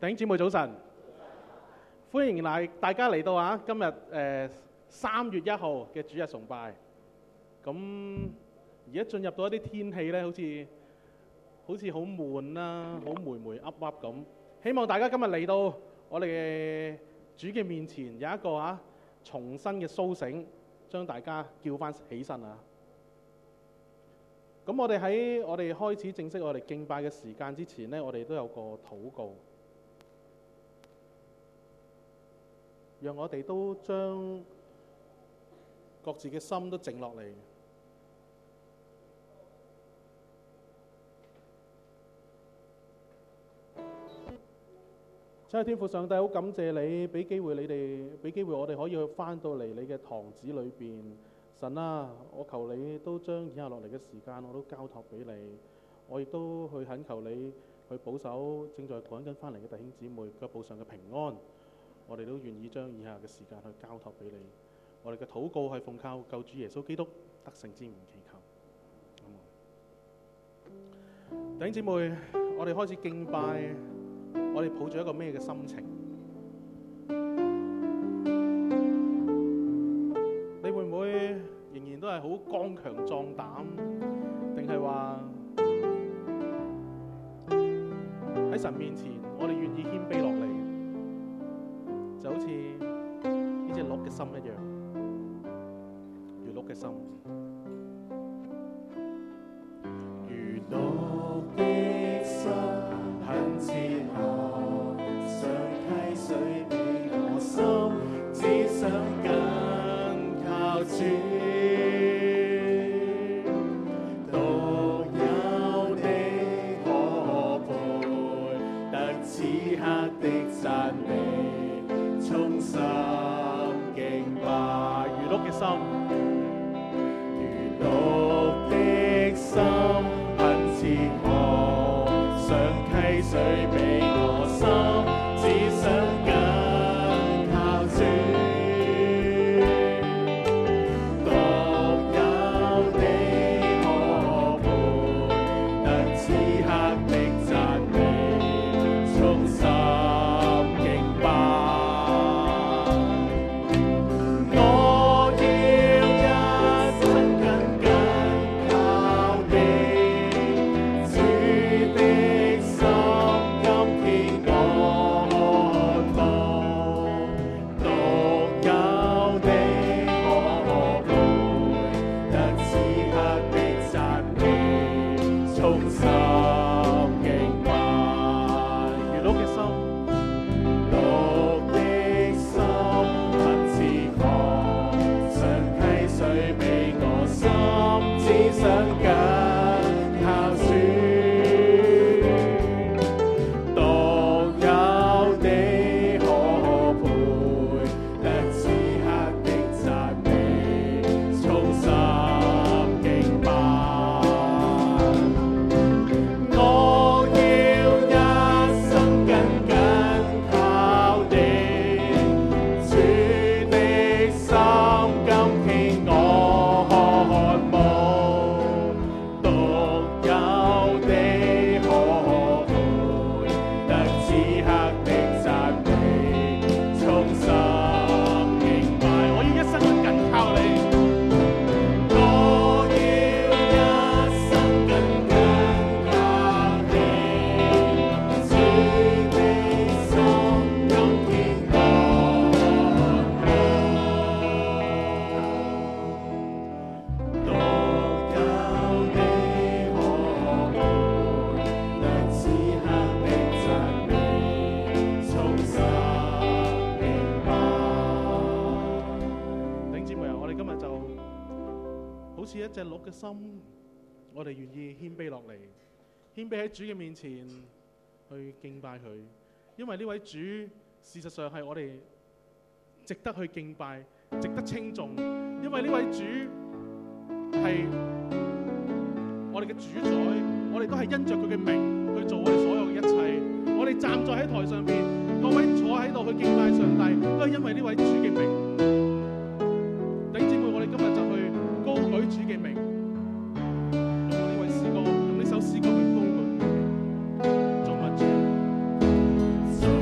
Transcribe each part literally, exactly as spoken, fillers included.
弟兄姊妹早晨，歡迎嚟大家嚟到啊！今日誒三月一號嘅主日崇拜。咁而家進入到一啲天氣咧，好似好似好悶啦，好霉霉噏噏咁。希望大家今日嚟到我哋嘅主嘅面前，有一個啊重新嘅甦醒，將大家叫翻起身啊！咁我哋喺我哋開始正式我哋敬拜嘅時間之前呢，我哋都有個禱告，讓我哋都將各自嘅心都靜落嚟。真係天父上帝，好感謝你俾機會你哋，俾機會我哋可以去翻到嚟你嘅堂子裏邊。神啊，我求你都將以下落嚟嘅時間我都交託俾你，我亦都去懇求你去保守正在趕緊翻嚟嘅弟兄姊妹腳步上嘅平安。我哋都願意將以下嘅時間去交託俾你。我哋嘅禱告係奉靠救主耶穌基督得勝之名祈求。弟兄姊妹，我哋開始敬拜，我哋抱住一個咩嘅心情？你會唔會仍然都係好剛強壯膽，定係話喺神面前，我哋願意謙卑落嚟，就好似呢隻鹿嘅心一樣，如鹿嘅心。 如鹿的心，很似河，像溪水比我深，只想緊靠主。獨有你可配得此刻的讚美，衷心敬拜。 如鹿嘅心， 如鹿的心，很似河，像溪水比我深，只想緊靠主。獨有你可配得此刻的讚美，衷心敬拜。我要一生緊緊靠你，主的心今天我渴慕，獨有你可配得此刻的讚美，衷心敬拜。 如鹿嘅心， 鹿的心很似河，像溪水比我深，只想緊靠主。獨有你可配得此刻的讚美，衷心敬拜。我要一生緊緊靠你，主的心今天我渴慕，獨有你可配得此刻的讚美，衷心敬拜。我要一生緊靠你。我要一生緊緊靠你，主的心今天我渴慕，獨有你可配得此刻的讚美，衷心敬拜。 弟兄姊妹啊，我哋今日就好似一隻鹿嘅心，我哋願意謙卑落嚟，謙卑喺主嘅面前去敬拜佢，因為呢位主事實上係我哋值得去敬拜、值得稱頌，因為呢位主係我哋嘅主宰，我哋都係因着佢嘅名去做我哋所有嘅一切。我哋站在喺台上邊，各位坐喺度去敬拜上帝，都係因為呢位主嘅名。弟兄姊妹，我哋今日就去高舉主嘅名，用我呢位詩歌，用呢首詩歌去高舉主嘅名。做乜主？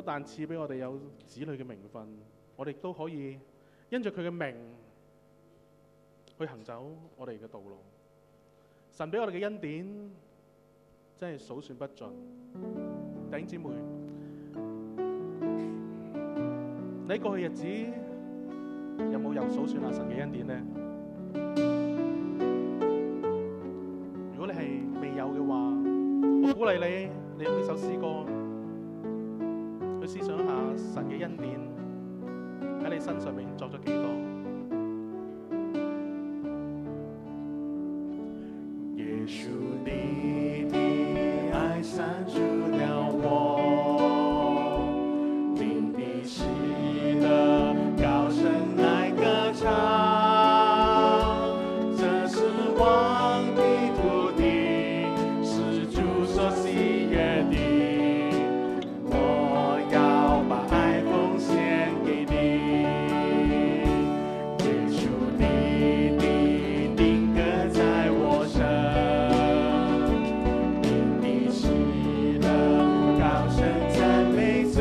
但賜俾我哋有子女嘅名分，我哋都可以因着佢嘅名去行走我哋嘅道路。神俾我哋嘅恩典真係數算不盡。弟兄姊妹，你過去日子有冇又數算下神嘅恩典呢？如果你係未有嘅話，我鼓勵你，你用呢首詩歌去思想一下神嘅恩典喺你身上面作咗幾多。 耶穌，你的愛閃出了我，靈的喜樂高聲來歌唱，這是王的土地，是主所喜悅的，我要把愛奉獻給你。耶穌，你的靈歌在我身，靈的喜樂高聲讚美主，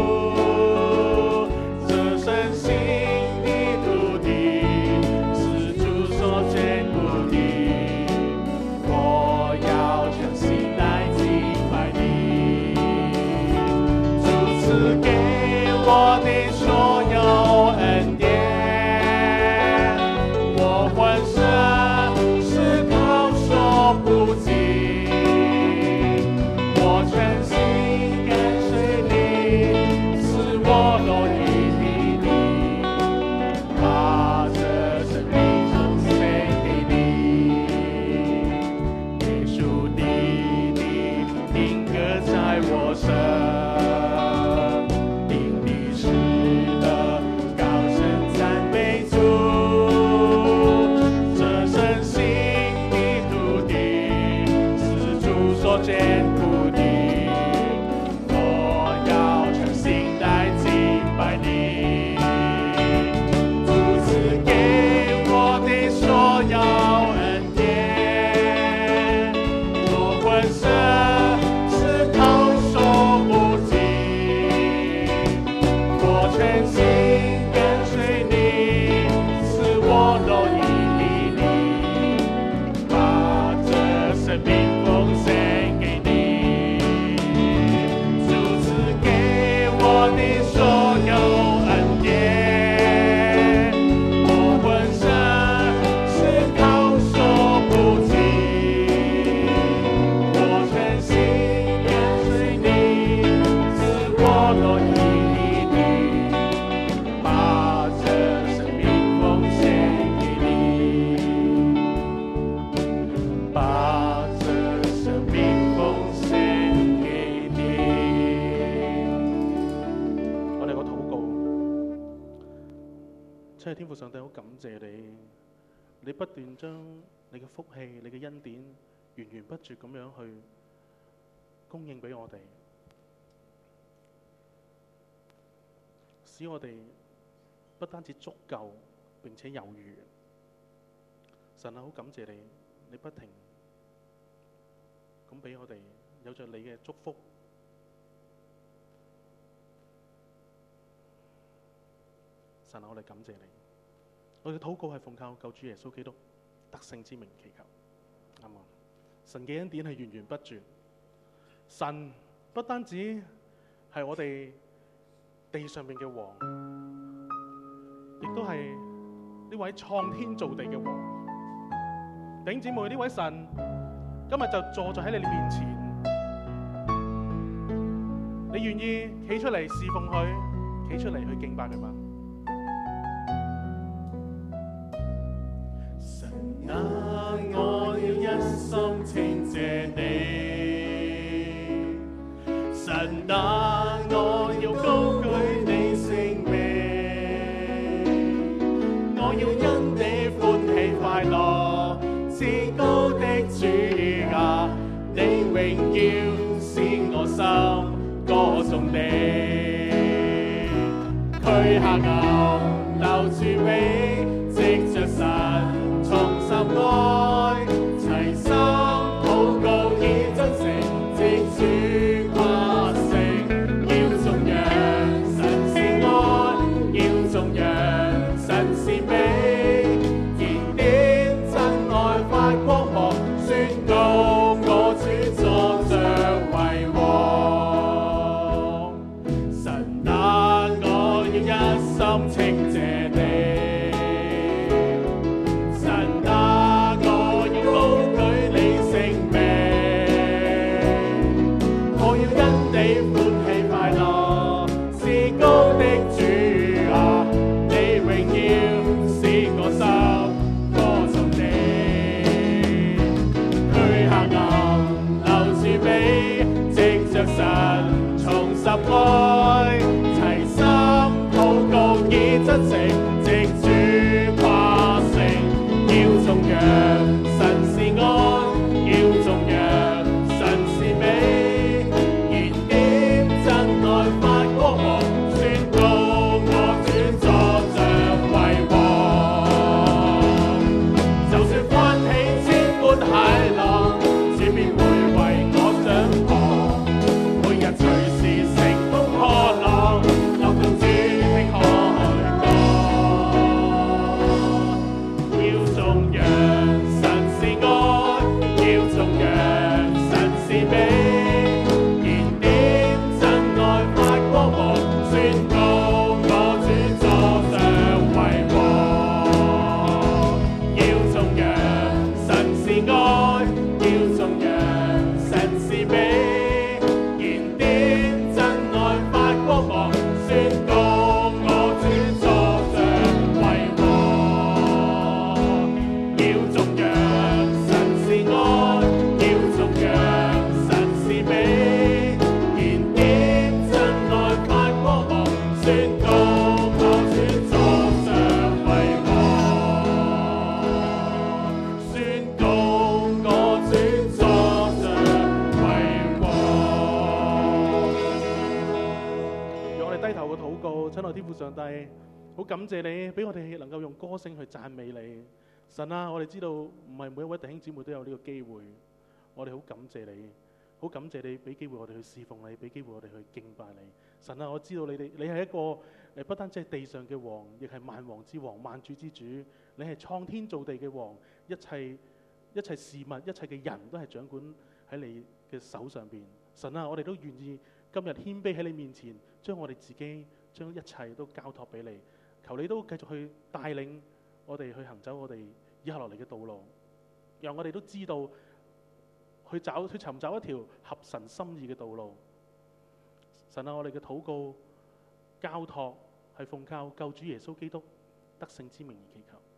這身心的土地是主所眷顧的，我要全心來敬拜你。主賜給我的所有恩典，我歡聲是靠說不盡，我全心跟隨你，是我樂意的，把這生命奉獻給你。耶穌，你的靈歌在我身，靈的喜樂高聲讚美主，這身心的土地是主所眷顧的，我要全心來敬拜你。主賜給我的所有恩典，我歡聲是靠說不盡，我全心跟隨你，是我樂意的，把這生命奉獻給你。主賜給我的所有恩典，我歡聲是靠說不盡，我全心跟隨你，是我樂意的，把這生命奉獻給你，把這生命奉獻給你。 我哋個禱告，親愛天父上帝，好感謝你，你不斷將你嘅福氣、你嘅恩典源源不絕咁樣去供應俾我哋，使我哋不單止足夠，並且有餘。神啊，好感謝你，你不停咁俾我哋有着你嘅祝福。神啊，我哋感謝你，我哋嘅禱告係奉靠救主耶穌基督得勝之名祈求，啱唔啱？神嘅恩典係源源不絕，神不單止係我哋地上面嘅王，亦都係呢位創天造地嘅王。弟兄姊妹，呢位神今日就坐在喺你哋面前，你願意企出嚟侍奉佢，企出嚟去敬拜佢嗎？ 神啊，我要一心稱謝你，神啊，我要高舉你聖名，我要因你歡喜快樂，至高的主啊，你榮耀使我心歌頌你，驅黑暗留住永，藉着神重拾愛，齊心禱告以真誠，藉主誇勝，要頌揚歡喜快樂，是高的主啊，你榮耀使我心歌頌你。驅黑暗留住美，藉着神重拾愛，齊心禱告以真誠，藉主誇勝，要頌揚神是愛，要頌揚神是美，燃點真愛發光芒，宣告我主坐着為王。就算歡喜千般駭浪，主必會為我掌舵，每日隨時乘風破浪，樂到主的海角。要頌揚神是愛，要頌揚神是美，燃點真愛發光芒，宣告我主坐上為王。要頌揚神是愛，要頌揚神是美，燃點真愛發光芒，宣告我主坐上為王。要頌揚神是愛，要頌揚神是美，燃點真愛發光芒，宣告我主坐上為王。宣告我主坐上為王。 讓我哋低頭嘅禱告，親愛天父上帝，好感謝你俾我哋能夠用歌聲去讚美你。神啊，我哋知道唔係每一位弟兄姊妹都有呢個機會，我哋好感謝你，好感謝你俾機會我哋去侍奉你，俾機會我哋去敬拜你。神啊，我知道你哋你係一個誒不單止係地上嘅王，亦係萬王之王、萬主之主。你係創天造地嘅王，一切一切事物、一切嘅人都係掌管喺你嘅手上邊。神啊，我哋都願意今日謙卑喺你面前，將我哋自己將一切都交託俾你。求你都繼續去帶領我哋去行走我哋以後落嚟嘅道路，讓我哋都知道去找去尋找一條合神心意嘅道路。神啊，我哋嘅禱告交託係奉靠救主耶穌基督得勝之名而祈求。